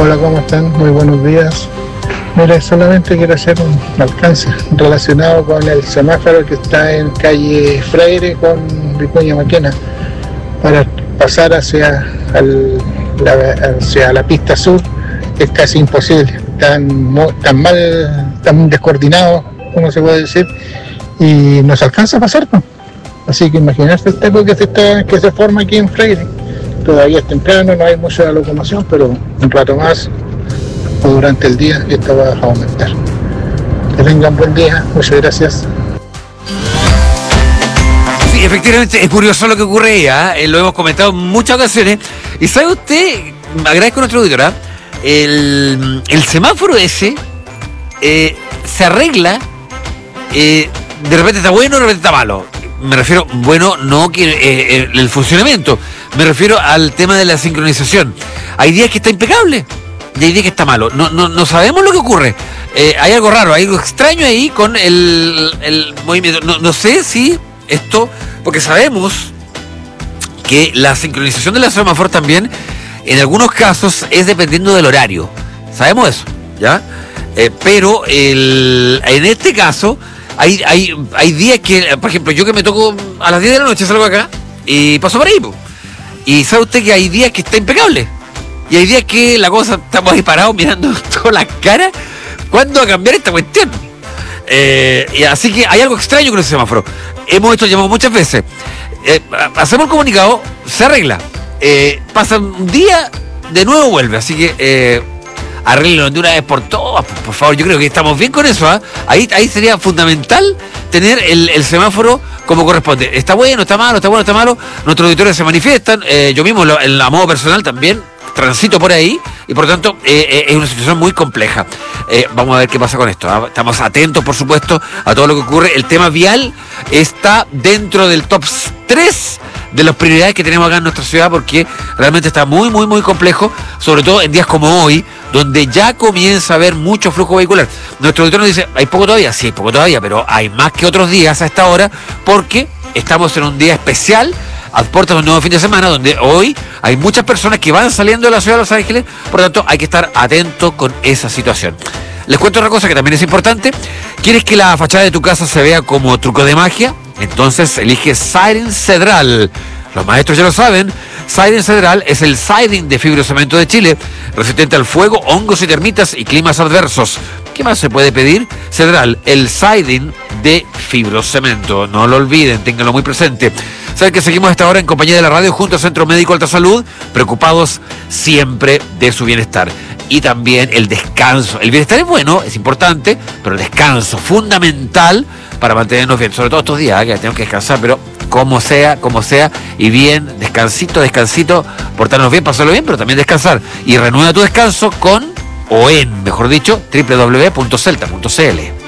Hola, ¿cómo están? Muy buenos días. Mira, solamente quiero hacer un alcance relacionado con el semáforo que está en calle Freire con Vicuña Maquena para pasar hacia, al, la, hacia la pista sur. Es casi imposible, tan, tan mal, tan descoordinado, como se puede decir, y no se alcanza a pasar, ¿no? Así que imaginarse el taco que se, está, que se forma aquí en Freire. Todavía es temprano, no hay mucha locomoción, pero un rato más o durante el día esto va a aumentar. Que tengan buen día, muchas gracias. Sí, efectivamente es curioso lo que ocurre ahí, ¿eh? Eh, lo hemos comentado en muchas ocasiones. Y sabe usted, agradezco a nuestra auditora, el, el semáforo ese eh, se arregla, eh, de repente está bueno, de repente está malo. Me refiero, bueno, no que eh, eh, el funcionamiento, me refiero al tema de la sincronización. Hay días que está impecable y hay días que está malo. No, no, no sabemos lo que ocurre. Eh, hay algo raro, hay algo extraño ahí con el, el movimiento. No, no sé si esto, porque sabemos que la sincronización de la semáforos también, en algunos casos, es dependiendo del horario. Sabemos eso, ¿ya? Eh, pero el, en este caso, hay, hay, hay días que, por ejemplo, yo que me toco a las diez de la noche, salgo acá y paso por ahí, po. Y sabe usted que hay días que está impecable. Y hay días que la cosa, estamos ahí parados mirando todas las caras. ¿Cuándo va a cambiar esta cuestión? Eh, y así que hay algo extraño con ese semáforo. Hemos hecho llamado muchas veces. Eh, hacemos el comunicado, se arregla. Eh, pasa un día, de nuevo vuelve. Así que eh, arreglo de una vez por todas, por, por favor. Yo creo que estamos bien con eso, ¿eh? Ahí, ahí sería fundamental tener el, el semáforo como corresponde. Está bueno, está malo, está bueno, está malo. Nuestros auditores se manifiestan. Eh, yo mismo, lo, en, a modo personal también, transito por ahí y por lo tanto eh, eh, es una situación muy compleja. Eh, vamos a ver qué pasa con esto, ¿eh? Estamos atentos, por supuesto, a todo lo que ocurre. El tema vial está dentro del top tres de las prioridades que tenemos acá en nuestra ciudad, porque realmente está muy, muy, muy complejo, sobre todo en días como hoy, donde ya comienza a haber mucho flujo vehicular. Nuestro auditor nos dice, ¿hay poco todavía? Sí, hay poco todavía, pero hay más que otros días a esta hora, porque estamos en un día especial, a puertas de un nuevo fin de semana, donde hoy hay muchas personas que van saliendo de la ciudad de Los Ángeles, por lo tanto hay que estar atentos con esa situación. Les cuento otra cosa que también es importante. ¿Quieres que la fachada de tu casa se vea como truco de magia? Entonces elige Siding Cedral. Los maestros ya lo saben, Siding Cedral es el siding de fibrocemento de Chile, resistente al fuego, hongos y termitas y climas adversos. ¿Qué más se puede pedir? Cedral, el siding de fibrocemento. No lo olviden, ténganlo muy presente. Saben que seguimos a esta hora en compañía de la radio junto al Centro Médico Alta Salud, preocupados siempre de su bienestar. Y también el descanso. El bienestar es bueno, es importante, pero el descanso, fundamental para mantenernos bien. Sobre todo estos días, ¿eh? que tenemos que descansar, pero como sea, como sea, y bien, descansito, descansito, portarnos bien, pasarlo bien, pero también descansar. Y renueva tu descanso con, o en, mejor dicho, doble u doble u doble u punto celta punto c l.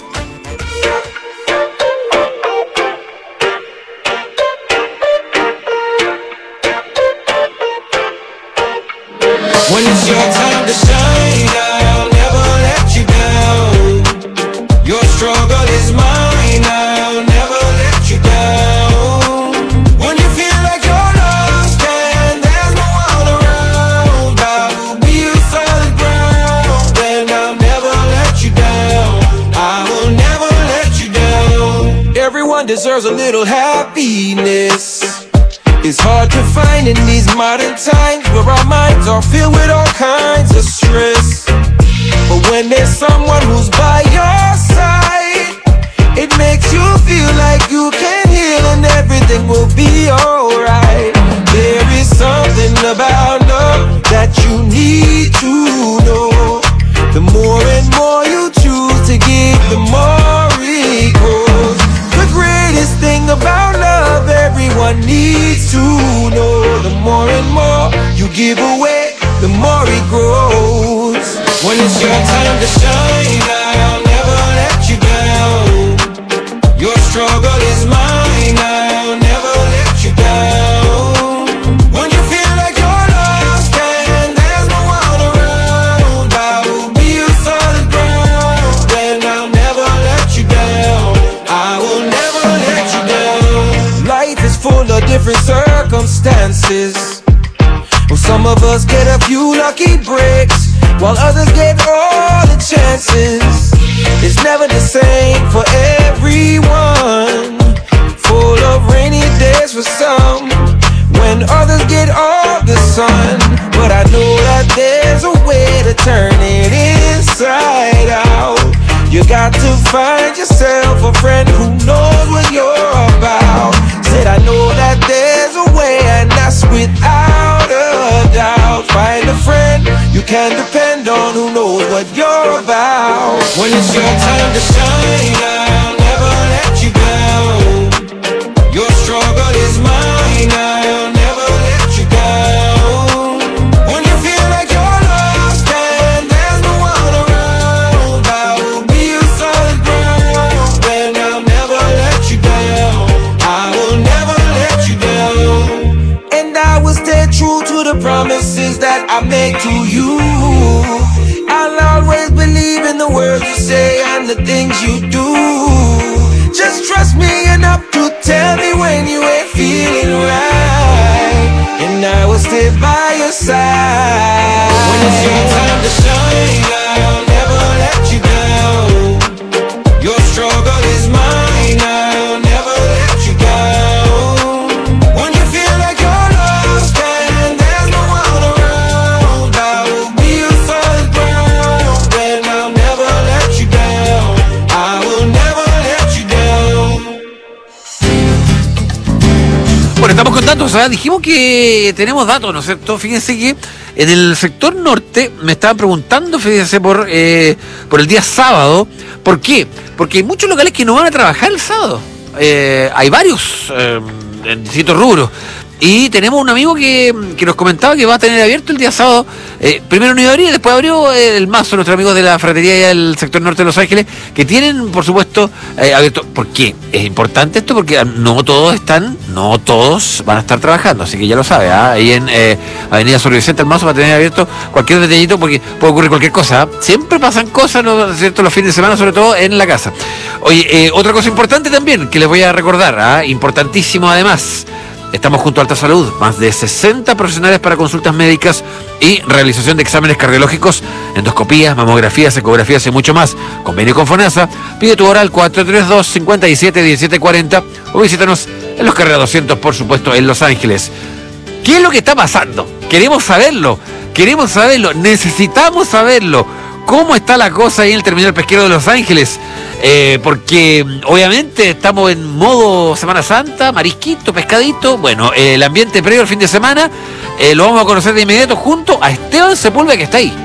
When it's your time to shine, I'll never let you down. Your struggle is mine, I'll never let you down. When you feel like you're lost and there's no one around, I will be your solid ground, and I'll never let you down. I will never let you down. Everyone deserves a little happiness. It's hard to find in these modern times where our minds are filled with all kinds of stress. But when there's someone who's by your side, it makes you feel like you can heal and everything will be alright. There is something about love that you need to know. The more and more you choose to give, the more it grows. The greatest thing about love everyone needs to know. The more and more you give away, the more it grows. When it's your time to shine, I'll never let you down. Your struggle is mine, I'll never let you down. When you feel like you're lost and there's no one around, I will be your solid ground, and I'll never let you down. I will never let you down. Life is full of different circumstances. Well, some of us get a few lucky breaks, while others get all the chances. It's never the same for everyone. Full of rainy days for some, when others get all the sun. But I know that there's a way to turn it inside out. You got to find yourself a friend who knows what you're about. Said I know that there's a way, and that's without a doubt. Find a friend you can depend on who knows what you're about. When it's your time to shine, I'll never let you down. Your struggle is mine, I'll never let you down. When you feel like you're lost and there's no one around, I will be your solid ground, and I'll never let you down. I will never let you down. And I will stay true to the promises that I made to you. I'll always believe in the words you say and the things you do. Just trust me enough to tell me when you ain't feeling right, and I will stay by your side. When it's your time to shine, I'll never let you down. Your struggle is mine, I'll never let you down. When you feel like you're lost and there's no one around, I will be your solid ground, and I'll never let you down. I will never let you down. Bueno, estamos con datos, ¿eh? Dijimos que tenemos datos, ¿no es cierto? Fíjense que en el sector norte me estaban preguntando, fíjense, por, eh, por el día sábado. ¿Por qué? Porque hay muchos locales que no van a trabajar el sábado. Eh, hay varios eh, en distintos rubros. Y tenemos un amigo que, que nos comentaba que va a tener abierto el día sábado. Eh, primero no iba a abrir, después abrió eh, el Mazo, nuestros amigos de la fratería del sector norte de Los Ángeles, que tienen, por supuesto, eh, abierto. ¿Por qué? Es importante esto porque no todos están, no todos van a estar trabajando, así que ya lo sabe. ¿eh? Ahí en eh, Avenida Sur Vicente, el Mazo va a tener abierto cualquier detallito porque puede ocurrir cualquier cosa. ¿eh? Siempre pasan cosas, ¿no es cierto?, los fines de semana, sobre todo en la casa. Oye, eh, otra cosa importante también que les voy a recordar, ¿eh? importantísimo además. Estamos junto a Alta Salud, más de sesenta profesionales para consultas médicas y realización de exámenes cardiológicos, endoscopías, mamografías, ecografías y mucho más. Convenio con FONASA. Pide tu hora al cuatro tres dos, cinco siete, uno siete cuatro cero o visítanos en los Carrera doscientos, por supuesto, en Los Ángeles. ¿Qué es lo que está pasando? Queremos saberlo, queremos saberlo, necesitamos saberlo. ¿Cómo está la cosa ahí en el terminal pesquero de Los Ángeles? Eh, porque obviamente estamos en modo Semana Santa, marisquito, pescadito. Bueno, eh, el ambiente previo al fin de semana eh, lo vamos a conocer de inmediato junto a Esteban Sepúlveda, que está ahí.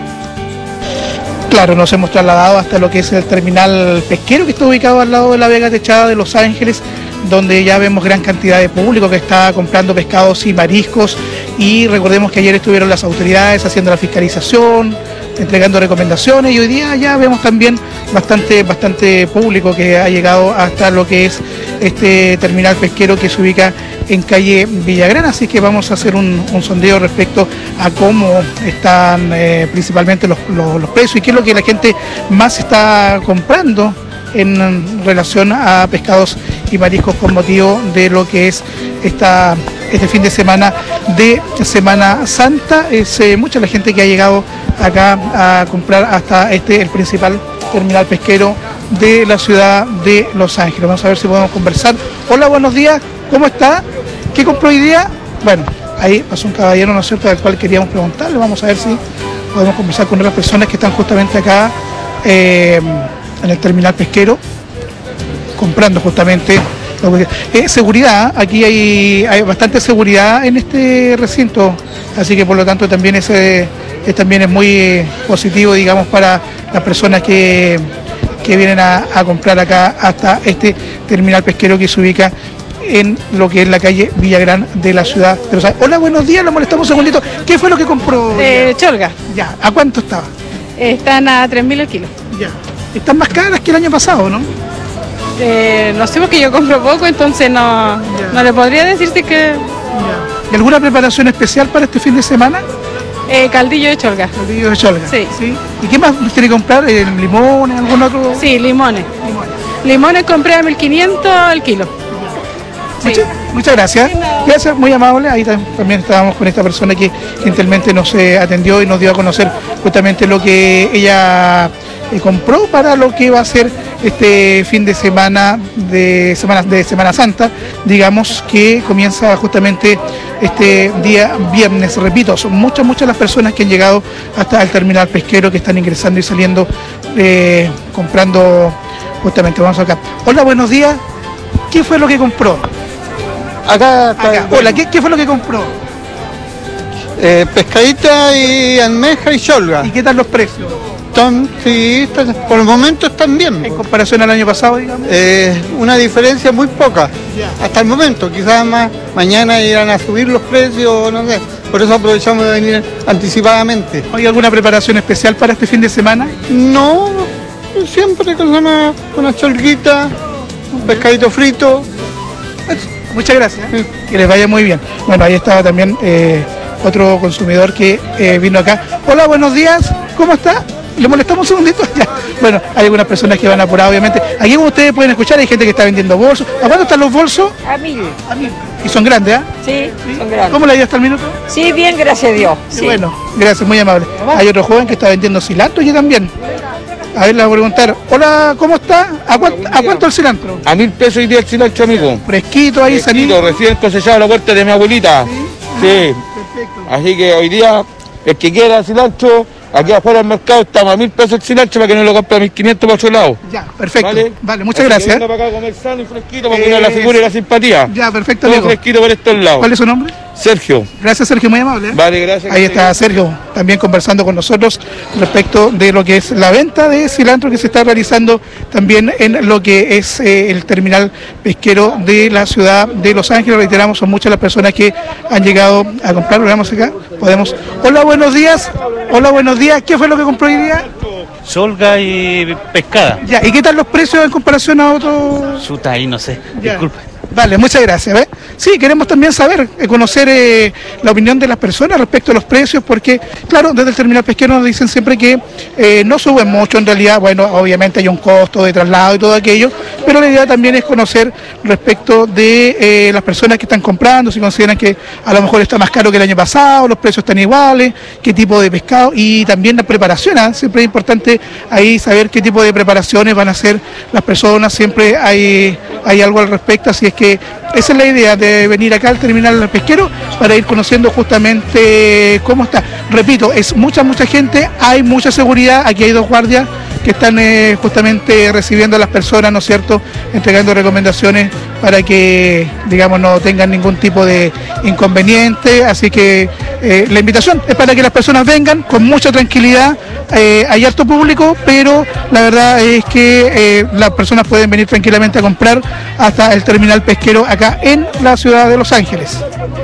Claro, nos hemos trasladado hasta lo que es el terminal pesquero, que está ubicado al lado de la Vega Techada de Los Ángeles, donde ya vemos gran cantidad de público que está comprando pescados y mariscos. Y recordemos que ayer estuvieron las autoridades haciendo la fiscalización, entregando recomendaciones, y hoy día ya vemos también bastante, bastante público que ha llegado hasta lo que es este terminal pesquero que se ubica en calle Villagrán. Así que vamos a hacer un, un sondeo respecto a cómo están eh, principalmente los, los, los precios y qué es lo que la gente más está comprando en relación a pescados y mariscos con motivo de lo que es esta, este fin de semana de Semana Santa. Es eh, mucha la gente que ha llegado acá a comprar hasta este, el principal terminal pesquero de la ciudad de Los Ángeles. Vamos a ver si podemos conversar. Hola, buenos días, ¿cómo está? ¿Qué compró hoy día? Bueno, ahí pasó un caballero, ¿no es cierto?, al cual queríamos preguntarle. Vamos a ver si podemos conversar con otras personas que están justamente acá eh, en el terminal pesquero, comprando justamente eh, seguridad. Aquí hay, hay bastante seguridad en este recinto, así que por lo tanto también ese eh, también es muy eh, positivo, digamos, para las personas que, que vienen a, a comprar acá hasta este terminal pesquero que se ubica en lo que es la calle Villagrán de la ciudad de Los Ángeles. Hola, buenos días, lo molestamos un segundito. ¿Qué fue lo que compró? Eh, cholga. Ya, ¿a cuánto estaba? Están a tres mil el kilo. Ya. Están más caras que el año pasado, ¿no? Eh, no sé, porque yo compro poco, entonces no, no le podría decirte que... ¿Y alguna preparación especial para este fin de semana? Eh, caldillo de cholga. Caldillo de cholga. Sí. ¿Sí? ¿Y qué más quiere comprar? ¿Eh, ¿Limones? ¿Algún otro? Sí, limones. Limones, limones compré a mil quinientos el kilo. Muchas, muchas gracias. Gracias, muy amable. Ahí también estábamos con esta persona que gentilmente nos eh, atendió y nos dio a conocer justamente lo que ella eh, compró para lo que va a ser este fin de semana de semana, de Semana Santa, digamos, que comienza justamente este día viernes. Repito, son muchas, muchas las personas que han llegado hasta el terminal pesquero, que están ingresando y saliendo, eh, comprando justamente. Vamos acá. Hola, buenos días. ¿Qué fue lo que compró? Acá está. Acá. Hola, ¿qué, ¿qué fue lo que compró? Eh, pescadita y almeja y cholga. ¿Y qué tal los precios? Están, sí, están, por el momento están bien. ¿En comparación al año pasado, digamos? Eh, una diferencia muy poca, yeah. Hasta el momento. Quizás más mañana irán a subir los precios, no sé. Por eso aprovechamos de venir anticipadamente. ¿Hay alguna preparación especial para este fin de semana? No, siempre con una, una cholguita, un pescadito frito. Muchas gracias, ¿eh? Que les vaya muy bien. Bueno, ahí estaba también eh, otro consumidor que eh, vino acá. Hola, buenos días, ¿cómo está? ¿Le molestamos un segundito? Ya. Bueno, hay algunas personas que van apuradas, obviamente. Aquí como ustedes pueden escuchar, hay gente que está vendiendo bolsos. ¿A cuánto están los bolsos? A mil. A mil. ¿Y son grandes, ah? ¿eh? Sí, sí, son grandes. ¿Cómo le ha ido hasta el minuto? Sí, bien, gracias a Dios. Sí. Sí. Bueno, gracias, muy amable. Hay otro joven que está vendiendo cilantro y también. A ver, le voy a preguntar. Hola, ¿cómo está? ¿A cuánto, ¿a cuánto el cilantro? A mil pesos hoy día el cilantro, amigo. Fresquito ahí, Fresquito, recién cosechado a la puerta de mi abuelita. Sí. Sí. Perfecto. Así que hoy día, el que quiera cilantro, aquí afuera del mercado estamos a mil pesos el cilantro para que no lo compre a mil quinientos por otro lado. Ya, perfecto. Vale, vale muchas Así gracias. Que venga para acá a comer sano y fresquito para que no la figura y la simpatía. Ya, perfecto, todo amigo. Fresquito por estos lados. ¿Cuál es su nombre? Sergio. Gracias, Sergio, muy amable. ¿eh? Vale, gracias. Ahí está Sergio, también conversando con nosotros respecto de lo que es la venta de cilantro que se está realizando también en lo que es eh, el terminal pesquero de la ciudad de Los Ángeles. Reiteramos, son muchas las personas que han llegado a comprar. Veamos acá, podemos. Hola, buenos días. Hola, buenos días. ¿Qué fue lo que compró hoy día? Solga y pescada. Ya, ¿y qué tal los precios en comparación a otros? Chuta, ahí no sé, Ya. disculpa. Vale, muchas gracias. ¿Ve? Sí, queremos también saber, eh, conocer eh, la opinión de las personas respecto a los precios, porque, claro, desde el terminal pesquero nos dicen siempre que eh, no suben mucho en realidad. Bueno, obviamente hay un costo de traslado y todo aquello, pero la idea también es conocer respecto de eh, las personas que están comprando, si consideran que a lo mejor está más caro que el año pasado, los precios están iguales, qué tipo de pescado y también la preparación. ¿eh? Siempre es importante ahí saber qué tipo de preparaciones van a hacer las personas, siempre hay, hay algo al respecto, así es que esa es la idea de venir acá al terminal pesquero para ir conociendo justamente cómo está. Repito, es mucha, mucha gente, hay mucha seguridad, aquí hay dos guardias que están eh, justamente recibiendo a las personas, ¿no es cierto?, entregando recomendaciones para que, digamos, no tengan ningún tipo de inconveniente, así que eh, la invitación es para que las personas vengan con mucha tranquilidad. Eh, hay harto público, pero la verdad es que eh, las personas pueden venir tranquilamente a comprar hasta el terminal pesquero acá en la ciudad de Los Ángeles.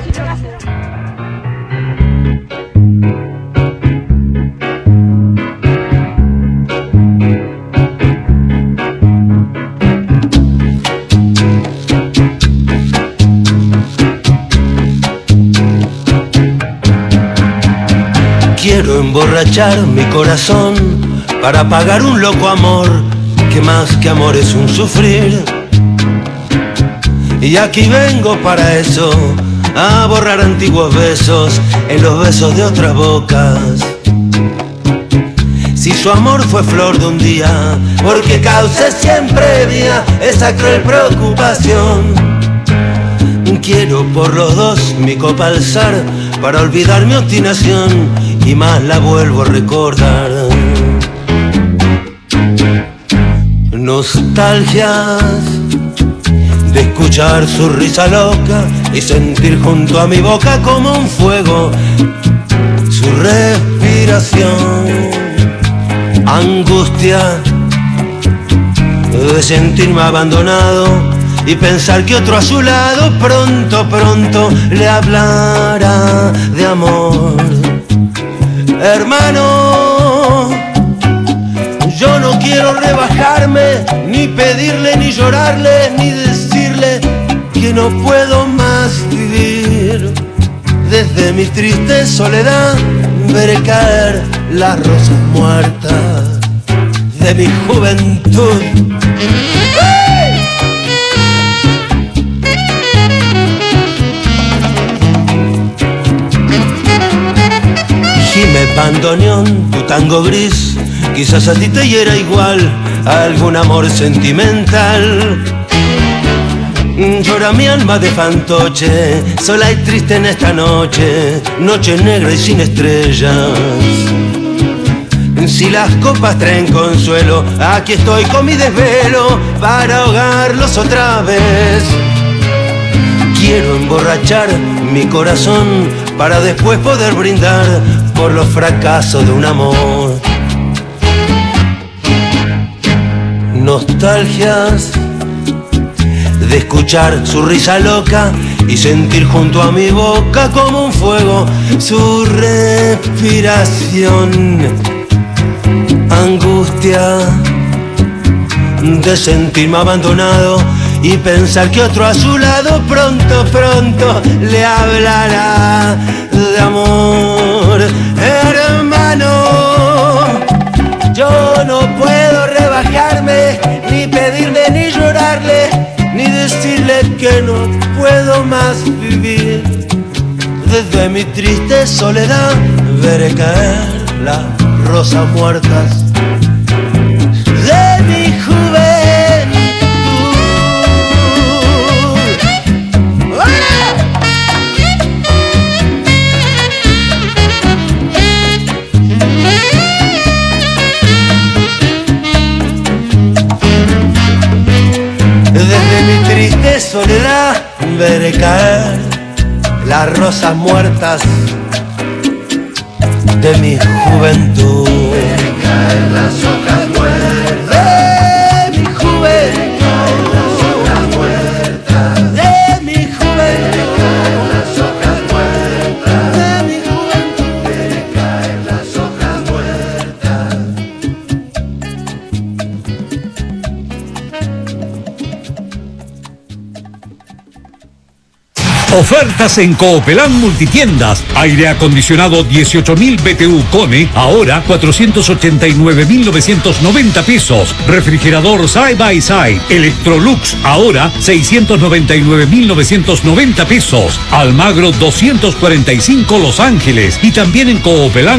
Quiero emborrachar mi corazón para pagar un loco amor, que más que amor es un sufrir. Y aquí vengo para eso, a borrar antiguos besos en los besos de otras bocas. Si su amor fue flor de un día, porque cause siempre mía esa cruel preocupación. Quiero por los dos mi copa alzar para olvidar mi obstinación y más la vuelvo a recordar. Nostalgias de escuchar su risa loca y sentir junto a mi boca como un fuego su respiración. Angustia de sentirme abandonado y pensar que otro a su lado pronto, pronto le hablará de amor. Hermano, yo no quiero rebajarme, ni pedirle, ni llorarle, ni decirle que no puedo más vivir. Desde mi triste soledad veré caer las rosas muertas de mi juventud. bandoneón, tu tango gris, quizás a ti te hiera igual algún amor sentimental. Llora mi alma de fantoche, sola y triste en esta noche, noche negra y sin estrellas. Si las copas traen consuelo, aquí estoy con mi desvelo para ahogarlos otra vez. Quiero emborrachar mi corazón para después poder brindar por los fracasos de un amor. Nostalgias de escuchar su risa loca y sentir junto a mi boca como un fuego su respiración. Angustia de sentirme abandonado y pensar que otro a su lado pronto, pronto le hablará de amor. Hermano, yo no puedo rebajarme, ni pedirme, ni llorarle, ni decirle que no puedo más vivir. Desde mi triste soledad veré caer las rosas muertas de mi juventud. ¡Hola! Desde mi triste soledad veré caer las rosas muertas de mi juventud. Veré caer las hojas muertas de mi juventud. Veré caer las hojas muertas de mi juventud. Veré caer las hojas muertas de mi juventud. Veré caer las hojas muertas. Ofertas en Coopelán Multitiendas. Aire acondicionado dieciocho mil B T U Kone, ahora cuatrocientos ochenta y nueve mil novecientos noventa pesos. Refrigerador Side by Side Electrolux, ahora seiscientos noventa y nueve mil novecientos noventa pesos. Almagro doscientos cuarenta y cinco Los Ángeles. Y también en Coopelán